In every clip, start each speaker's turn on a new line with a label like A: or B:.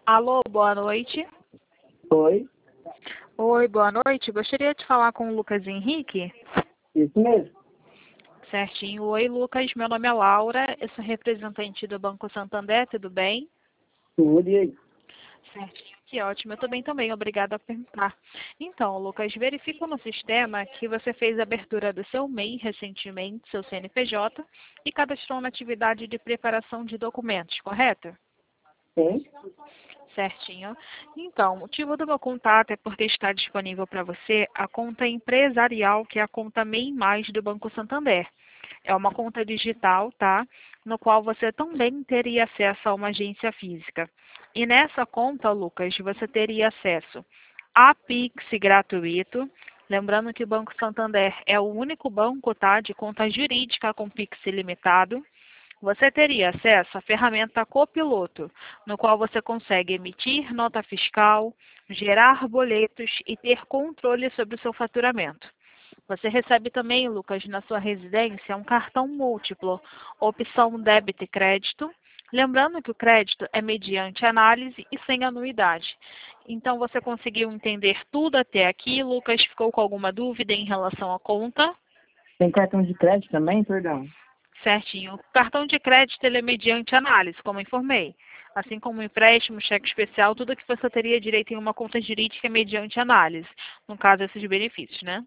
A: Alô, boa noite.
B: Oi,
A: Oi, boa noite. Gostaria de falar com o Lucas Henrique.
B: isso mesmo.
A: Certinho. Oi, Lucas. Meu nome é Laura. Eu sou representante do Banco Santander. Tudo bem?
B: Tudo e aí?
A: Certinho. Que ótimo. Eu tô bem também. Obrigada por perguntar. Então, Lucas, verifico no sistema que você fez a abertura do seu MEI recentemente, seu CNPJ, e cadastrou na atividade de preparação de documentos, correto?
B: Sim.
A: Certinho. Então, o motivo do meu contato é porque está disponível para você a conta empresarial, que é a conta MEI Mais do Banco Santander. É uma conta digital, tá? No qual você também teria acesso a uma agência física. E nessa conta, Lucas, você teria acesso a Pix gratuito. Lembrando que o Banco Santander é o único banco, tá, de conta jurídica com Pix ilimitado. Você teria acesso à ferramenta Copiloto, no qual você consegue emitir nota fiscal, gerar boletos e ter controle sobre o seu faturamento. Você recebe também, Lucas, na sua residência, um cartão múltiplo, opção débito e crédito. Lembrando que o crédito é mediante análise e sem anuidade. Então, você conseguiu entender tudo até aqui, Lucas? Ficou com alguma dúvida em relação à conta?
B: Tem cartão de crédito também, perdão?
A: Certinho. O cartão de crédito ele é mediante análise, como informei. Assim como empréstimo, cheque especial, tudo que você teria direito em uma conta jurídica é mediante análise. No caso, esses benefícios, né?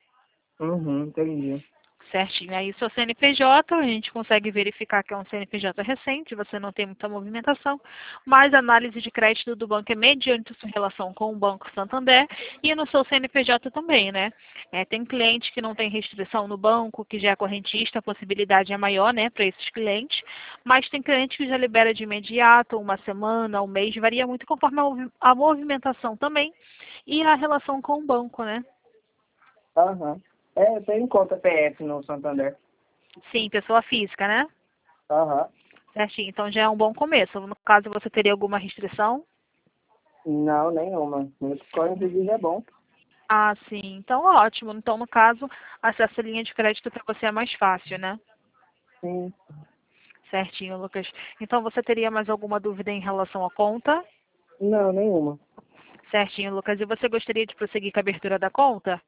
B: Entendi.
A: Certinho. Aí, seu CNPJ, a gente consegue verificar que é um CNPJ recente, você não tem muita movimentação, mas a análise de crédito do banco é mediante sua relação com o Banco Santander e no seu CNPJ também, né? Tem cliente que não tem restrição no banco, que já é correntista, a possibilidade é maior, né, para esses clientes, mas tem cliente que já libera de imediato, uma semana, um mês, varia muito conforme a movimentação também e a relação com o banco, né?
B: Aham. É, eu tenho conta PF no Santander.
A: Sim, pessoa física, né?
B: Aham.
A: Certinho, então já é um bom começo. No caso, você teria alguma restrição?
B: Não, nenhuma. Muito score, inclusive, é bom.
A: Ah, sim. Então, ótimo. Então, no caso, acesso à linha de crédito para você é mais fácil, né?
B: Sim.
A: Certinho, Lucas. Então, você teria mais alguma dúvida em relação à conta?
B: Não, nenhuma.
A: Certinho, Lucas. E você gostaria de prosseguir com a abertura da conta?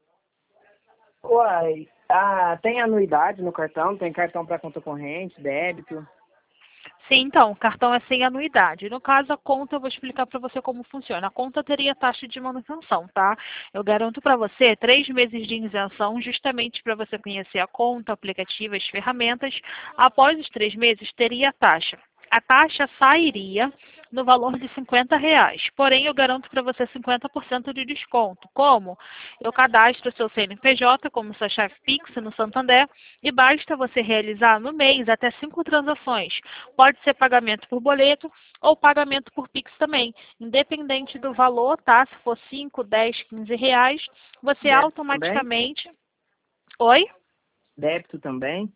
B: Uai, tem anuidade no cartão? Tem cartão para conta corrente, débito?
A: Sim, então, o cartão é sem anuidade. No caso, a conta, eu vou explicar para você como funciona. A conta teria taxa de manutenção, tá? Eu garanto para você 3 meses de isenção, justamente para você conhecer a conta, o aplicativo, as ferramentas. Após os 3 meses, teria a taxa. A taxa sairia no valor de R$ 50. Porém, eu garanto para você 50% de desconto. Como? Eu cadastro o seu CNPJ como sua chave Pix no Santander e basta você realizar no mês até 5 transações. Pode ser pagamento por boleto ou pagamento por Pix também. Independente do valor, tá? Se for 5, 10, R$ 15, você
B: Débito também?
A: automaticamente... Oi?
B: Débito também?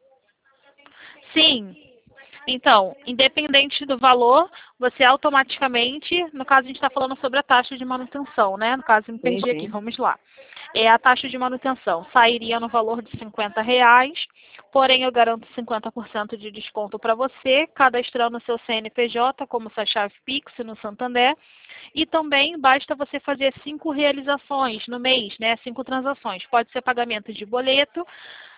A: Sim. Então, independente do valor, você automaticamente, no caso a gente está falando sobre a taxa de manutenção, né? No caso, me
B: Sim,
A: perdi aqui,
B: sim.
A: vamos lá. A taxa de manutenção sairia no valor de R$ 50, porém eu garanto 50% de desconto para você, cadastrando o seu CNPJ como sua chave Pix no Santander, e também basta você fazer 5 realizações no mês, né? 5 transações. Pode ser pagamento de boleto,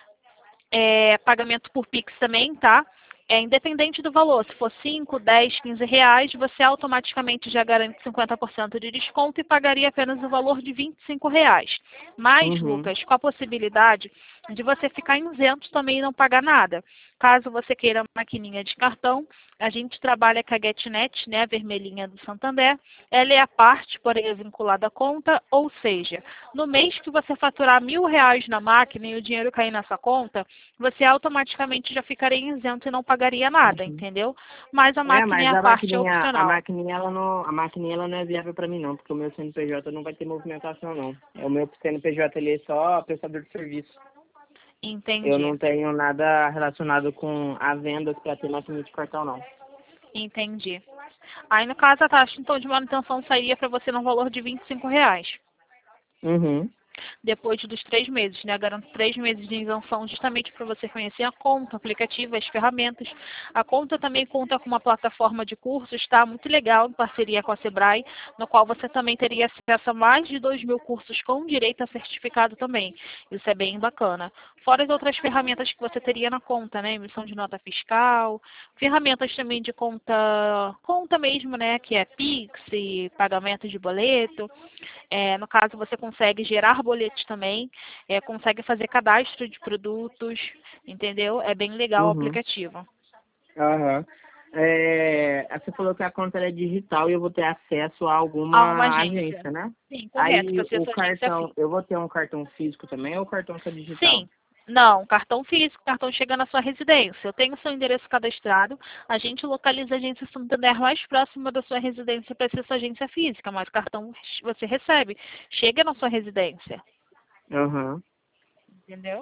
A: pagamento por Pix também, tá? Independente do valor, se for 5, 10, R$ 15, você automaticamente já garante 50% de desconto e pagaria apenas o valor de R$ 25. Mas,
B: Uhum.
A: Lucas, com a possibilidade de você ficar isento também e não pagar nada. Caso você queira maquininha de cartão, a gente trabalha com a GetNet, né, a vermelhinha do Santander. Ela é a parte, porém é vinculada à conta, ou seja, no mês que você faturar R$ 1.000 na máquina e o dinheiro cair na sua conta, você automaticamente já ficaria isento e não pagaria nada,
B: Uhum.
A: entendeu? Mas a
B: É,
A: máquina é
B: mas
A: a
B: a
A: parte
B: maquininha, a
A: opcional.
B: maquininha, ela não é viável para mim não, porque o meu CNPJ não vai ter movimentação não. O meu CNPJ ele é só prestador de serviço. Eu
A: Entendi,
B: não tenho nada relacionado com a vendas para ter maquininha de cartão não.
A: entendi. Aí, no caso, a taxa então de manutenção sairia para você no valor de R$ 25.
B: Uhum.
A: depois dos 3 meses, né? Garanto 3 meses de isenção justamente para você conhecer a conta, o aplicativo, as ferramentas. A conta também conta com uma plataforma de cursos, tá? Muito legal, em parceria com a Sebrae, no qual você também teria acesso a mais de 2.000 cursos com direito a certificado também. Isso é bem bacana. Fora as outras ferramentas que você teria na conta, né? Emissão de nota fiscal, ferramentas também de conta mesmo, né? Que é Pix, pagamento de boleto. No caso, você consegue gerar boletos também, consegue fazer cadastro de produtos, entendeu? É bem legal o
B: Uhum.
A: aplicativo.
B: Aham. Você falou que a conta ela é digital e eu vou ter acesso a
A: Há uma
B: alguma
A: agência.
B: agência, né?
A: Sim, correto,
B: Aí
A: para ser
B: o
A: sua agência
B: cartão,
A: física.
B: eu vou ter um cartão físico também ou cartão só digital?
A: Sim. Não, cartão físico, cartão chega na sua residência. Eu tenho seu endereço cadastrado, a gente localiza a agência Santander mais próxima da sua residência para ser sua agência física, mas o cartão você recebe, chega na sua residência,
B: Aham.
A: entendeu?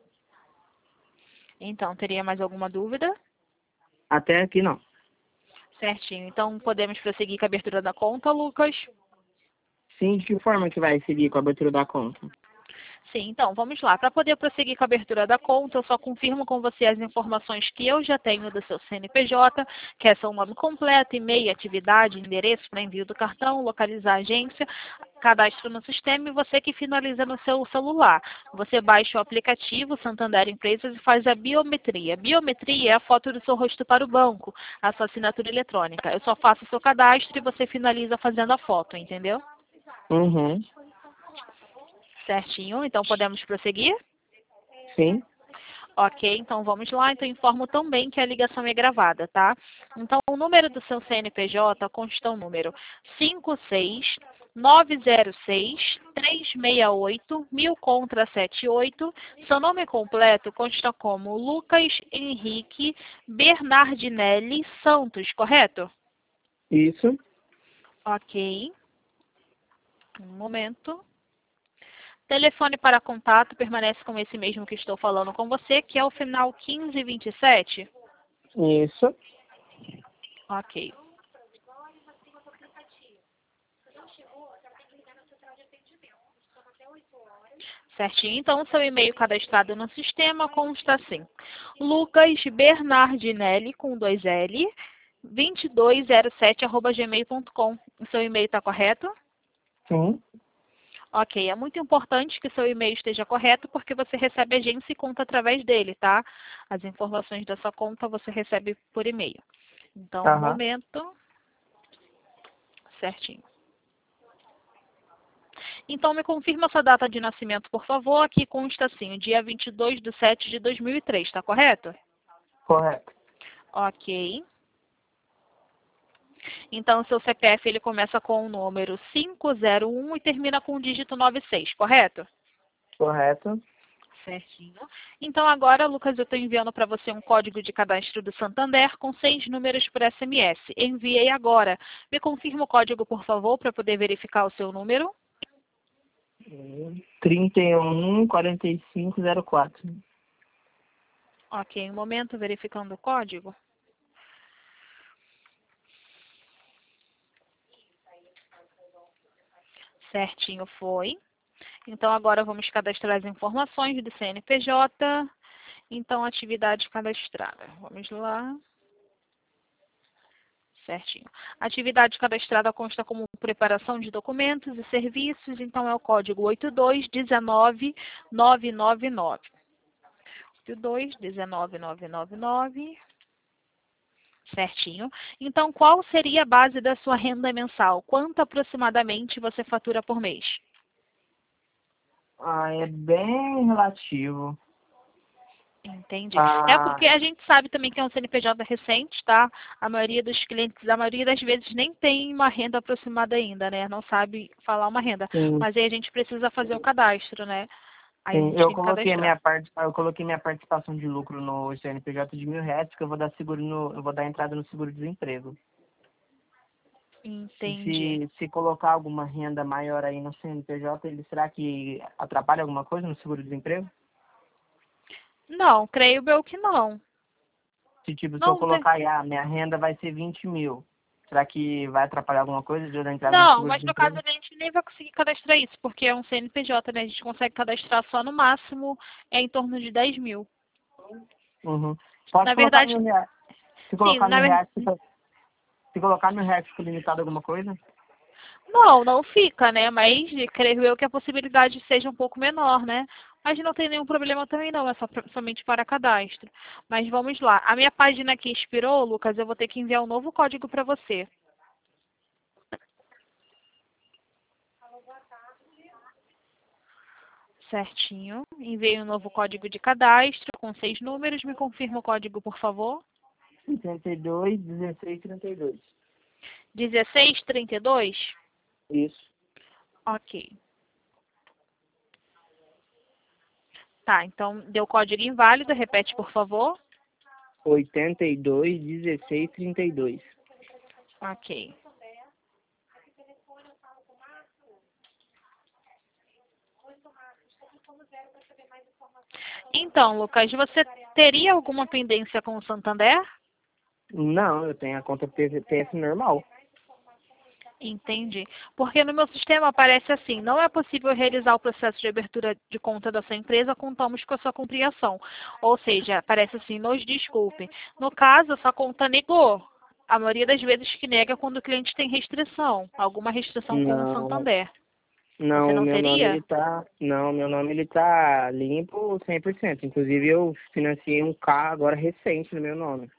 A: Então, teria mais alguma dúvida?
B: Até aqui não.
A: Certinho. Então, podemos prosseguir com a abertura da conta, Lucas?
B: Sim, de que forma que vai seguir com a abertura da conta?
A: Sim, então, vamos lá. Para poder prosseguir com a abertura da conta, eu só confirmo com você as informações que eu já tenho do seu CNPJ, que é seu nome completo, e-mail, atividade, endereço para envio do cartão, localizar a agência, cadastro no sistema e você que finaliza no seu celular. Você baixa o aplicativo Santander Empresas e faz a biometria. Biometria é a foto do seu rosto para o banco, a sua assinatura eletrônica. Eu só faço o seu cadastro e você finaliza fazendo a foto, entendeu?
B: Uhum.
A: Certinho. Então, podemos prosseguir?
B: Sim.
A: Ok, então vamos lá. Então, informo também que a ligação é gravada, tá? Então, o número do seu CNPJ consta o número 56906-368, 1000 Seu nome completo consta como Lucas Henrique Bernardinelli Santos, correto?
B: Isso.
A: Ok, um momento. Telefone para contato permanece com esse mesmo que estou falando com você, que é o final 1527.
B: Isso.
A: Ok. Certinho. Então, o seu e-mail cadastrado no sistema consta assim: Lucas Bernardinelli, com 2L, 2207@gmail.com. O seu e-mail está correto?
B: Sim.
A: Ok, é muito importante que seu e-mail esteja correto, porque você recebe agência e conta através dele, tá? As informações da sua conta você recebe por e-mail. Então, um
B: Aham.
A: momento. Certinho. Então, me confirma sua data de nascimento, por favor. Aqui consta assim, o dia 22/7/2003, tá correto?
B: Correto.
A: Ok. Então, o seu CPF ele começa com o número 501 e termina com o dígito 96, correto?
B: Correto.
A: Certinho. Então, agora, Lucas, eu estou enviando para você um código de cadastro do Santander com 6 números por SMS. Enviei agora. Me confirma o código, por favor, para poder verificar o seu número.
B: 314504.
A: Ok, um momento, verificando o código. Certinho, foi. Então, agora vamos cadastrar as informações do CNPJ. Então, atividade cadastrada. Vamos lá. Certinho. Atividade cadastrada consta como preparação de documentos e serviços. Então, é o código 8219999. 8219999. Certinho. Então, qual seria a base da sua renda mensal? Quanto aproximadamente você fatura por mês?
B: É bem relativo.
A: Entendi. É
B: Ah,
A: porque a gente sabe também que é um CNPJ recente, tá? A maioria dos clientes, a maioria das vezes nem tem uma renda aproximada ainda, né? Não sabe falar uma renda.
B: sim,
A: Mas aí a gente precisa fazer o cadastro, né? Aí a
B: sim.
A: gente tem que cadastrar.
B: Eu coloquei minha participação de lucro no CNPJ de R$ 1.000, porque eu vou dar entrada no seguro-desemprego.
A: Entendi.
B: Se colocar alguma renda maior aí no CNPJ, será que atrapalha alguma coisa no seguro-desemprego?
A: Não, creio eu que não.
B: Se tipo, se eu
A: Não tem.
B: colocar aí, minha renda vai ser 20 mil. Será que vai atrapalhar alguma coisa de eu dar entrada no
A: Não, mas no caso
B: seguro-desemprego?
A: a gente nem vai conseguir cadastrar isso, porque é um CNPJ, né? A gente consegue cadastrar só no máximo em torno de 10 mil.
B: Uhum. Pode
A: Na
B: colocar
A: verdade,
B: R$ 1.000. Se
A: sim,
B: colocar R$ 1.000, se colocar R$ 1.000 fica limitado alguma coisa?
A: não fica, né? Mas creio eu que a possibilidade seja um pouco menor, né? Mas não tem nenhum problema também não, é só somente para cadastro. Mas vamos lá. A minha página aqui expirou, Lucas, eu vou ter que enviar um novo código para você. Certinho. Enviei um novo código de cadastro com 6 números. Me confirma o código, por favor.
B: 82, 16, 32.
A: 1632?
B: Isso.
A: Ok. Tá, então deu código inválido. Repete, por favor.
B: 82, 16, 32.
A: Ok. Então, Lucas, você teria alguma pendência com o Santander?
B: Não, eu tenho a conta PF normal.
A: Entendi. Porque no meu sistema aparece assim, não é possível realizar o processo de abertura de conta da sua empresa, contamos com a sua compreensão. Ou seja, aparece assim, nos desculpe. No caso, a sua conta negou. A maioria das vezes que nega é quando o cliente tem restrição, alguma restrição com o
B: Não,
A: Santander. Você
B: não,
A: não
B: meu nome
A: teria?
B: ele tá, não, meu nome ele tá limpo 100%. Inclusive eu financiei um carro agora recente no meu nome.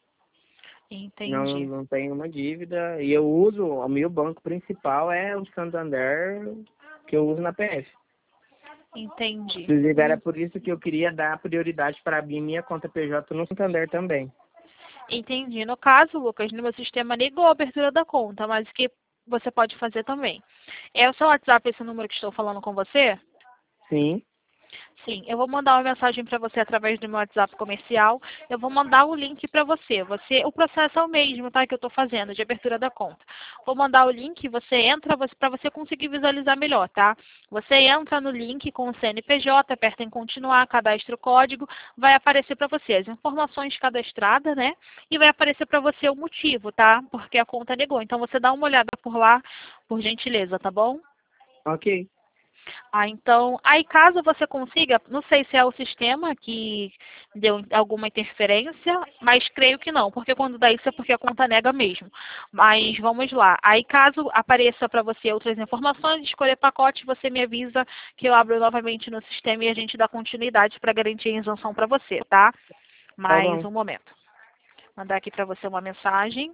B: Não,
A: Entendi.
B: não tenho uma dívida e eu uso, o meu banco principal é o Santander que eu uso na PF.
A: Entendi.
B: Inclusive era por isso que eu queria dar prioridade para abrir minha conta PJ no Santander também.
A: Entendi. No caso, Lucas, no meu sistema negou a abertura da conta, mas o que você pode fazer também? É o seu WhatsApp esse número que estou falando com você?
B: Sim,
A: Sim, eu vou mandar uma mensagem para você através do meu WhatsApp comercial. Eu vou mandar o link para você. O processo é o mesmo, tá? Que eu estou fazendo de abertura da conta. Vou mandar o link, você entra para você conseguir visualizar melhor, tá? Você entra no link com o CNPJ, aperta em continuar, cadastra o código, vai aparecer para você as informações cadastradas, né? E vai aparecer para você o motivo, tá? Porque a conta negou. Então você dá uma olhada por lá, por gentileza, tá bom?
B: ok.
A: Então, aí caso você consiga, não sei se é o sistema que deu alguma interferência, mas creio que não, porque quando dá isso é porque a conta nega mesmo. Mas vamos lá. Aí caso apareça para você outras informações, escolher pacote, você me avisa que eu abro novamente no sistema e a gente dá continuidade para garantir a isenção para você, tá?
B: Tá
A: Mais
B: bom.
A: um momento. Mandar aqui para você uma mensagem.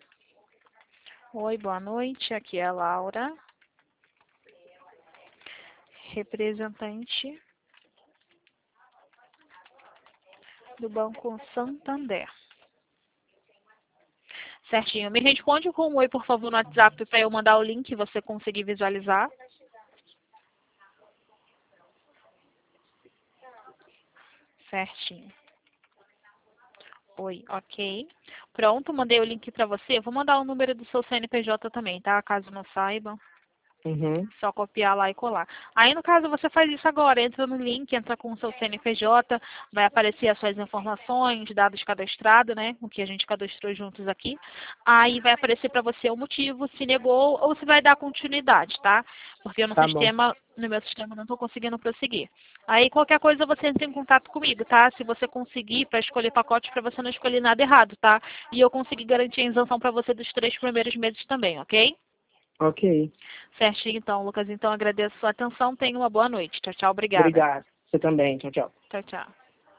A: Oi, boa noite. Aqui é a Laura, representante do Banco Santander. Certinho. Me responde com um oi, por favor, no WhatsApp para eu mandar o link e você conseguir visualizar. Certinho. Oi, ok. Pronto, mandei o link para você. Vou mandar o número do seu CNPJ também, tá? Caso não saiba.
B: Uhum.
A: Só copiar lá e colar. Aí, no caso, você faz isso agora. Entra no link, entra com o seu CNPJ, vai aparecer as suas informações, dados cadastrados, né? O que a gente cadastrou juntos aqui. Aí vai aparecer para você o motivo, se negou ou se vai dar continuidade, tá? Porque
B: Tá bom.
A: no meu sistema, não estou conseguindo prosseguir. Aí, qualquer coisa, você entra em contato comigo, tá? Se você conseguir, para escolher pacote, para você não escolher nada errado, tá? E eu conseguir garantir a isenção para você dos 3 primeiros meses também, ok?
B: Ok.
A: Certinho, então, Lucas. Então, agradeço a sua atenção. Tenha uma boa noite. Tchau, tchau. Obrigada.
B: Obrigado. Você também. Tchau, tchau.
A: Tchau, tchau.